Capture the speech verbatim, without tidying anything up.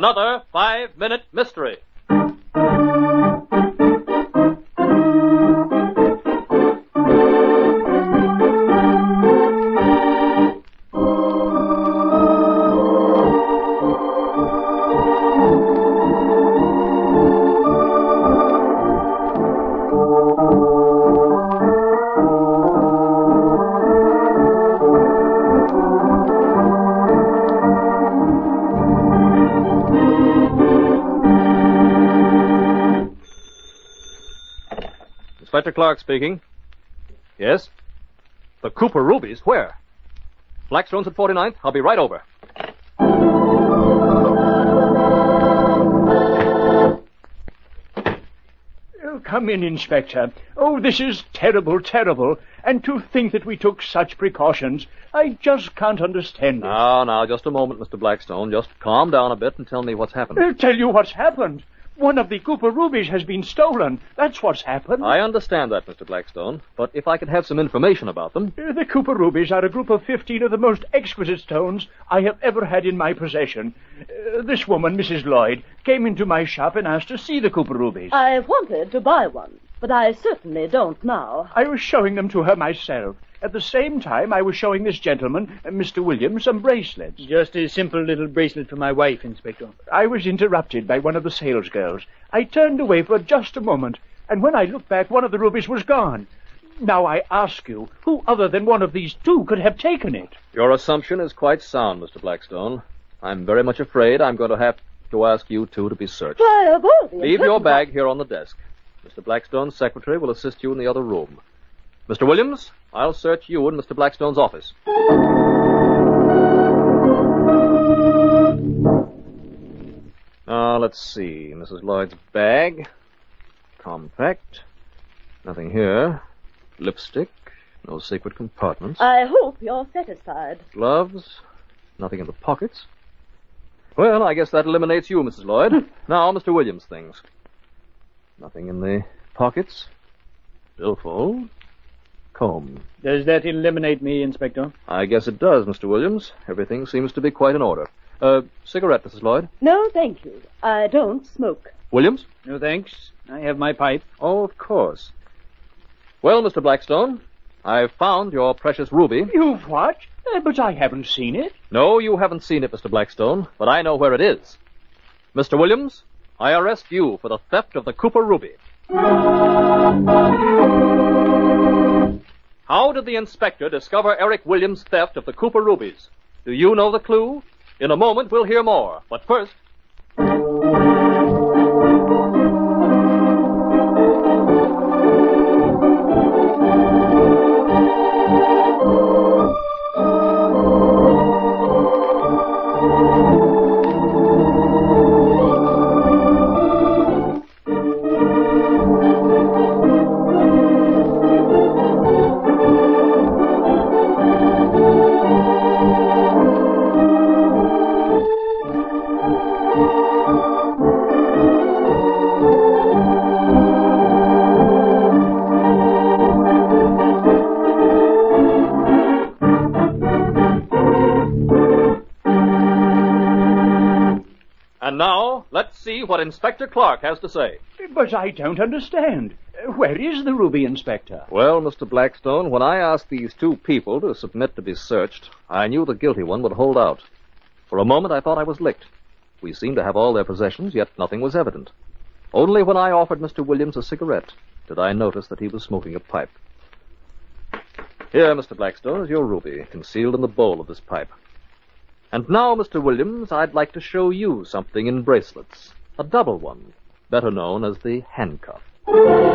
another five-minute mystery. Inspector Clark speaking. Yes? The Cooper rubies? Where? Blackstone's at forty-ninth. I'll be right over. Oh, come in, Inspector. Oh, this is terrible, terrible. And to think that we took such precautions. I just can't understand it. Now, now, just a moment, Mister Blackstone. Just calm down a bit and tell me what's happened. I'll tell you what's happened. One of the Cooper rubies has been stolen. That's what's happened. I understand that, Mister Blackstone, but if I could have some information about them... Uh, the Cooper rubies are a group of fifteen of the most exquisite stones I have ever had in my possession. Uh, this woman, Missus Lloyd, came into my shop and asked to see the Cooper rubies. I wanted to buy one, but I certainly don't now. I was showing them to her myself. At the same time, I was showing this gentleman, uh, Mister Williams, some bracelets. Just a simple little bracelet for my wife, Inspector. I was interrupted by one of the salesgirls. I turned away for just a moment, and when I looked back, one of the rubies was gone. Now I ask you, who other than one of these two could have taken it? Your assumption is quite sound, Mister Blackstone. I'm very much afraid I'm going to have to ask you two to be searched. Why, of all the Leave your bag here on the desk. Mister Blackstone's secretary will assist you in the other room. Mister Williams, I'll search you in Mister Blackstone's office. Now, let's see. Missus Lloyd's bag. Compact. Nothing here. Lipstick. No secret compartments. I hope you're satisfied. Gloves. Nothing in the pockets. Well, I guess that eliminates you, Missus Lloyd. Now, Mister Williams' things. Nothing in the pockets. Billfold. Comb. Does that eliminate me, Inspector? I guess it does, Mister Williams. Everything seems to be quite in order. Uh, cigarette, Missus Lloyd? No, thank you. I don't smoke. Williams? No, thanks. I have my pipe. Oh, of course. Well, Mister Blackstone, I've found your precious ruby. You've what? Uh, but I haven't seen it. No, you haven't seen it, Mister Blackstone, but I know where it is. Mister Williams, I arrest you for the theft of the Cooper ruby. How did the inspector discover Eric Williams' theft of the Cooper rubies? Do you know the clue? In a moment, we'll hear more. But first... And now, let's see what Inspector Clark has to say. But I don't understand. Where is the ruby, Inspector? Well, Mister Blackstone, when I asked these two people to submit to be searched, I knew the guilty one would hold out. For a moment, I thought I was licked. We seemed to have all their possessions, yet nothing was evident. Only when I offered Mister Williams a cigarette did I notice that he was smoking a pipe. Here, Mister Blackstone, is your ruby, concealed in the bowl of this pipe. And now, Mister Williams, I'd like to show you something in bracelets. A double one, better known as the handcuff.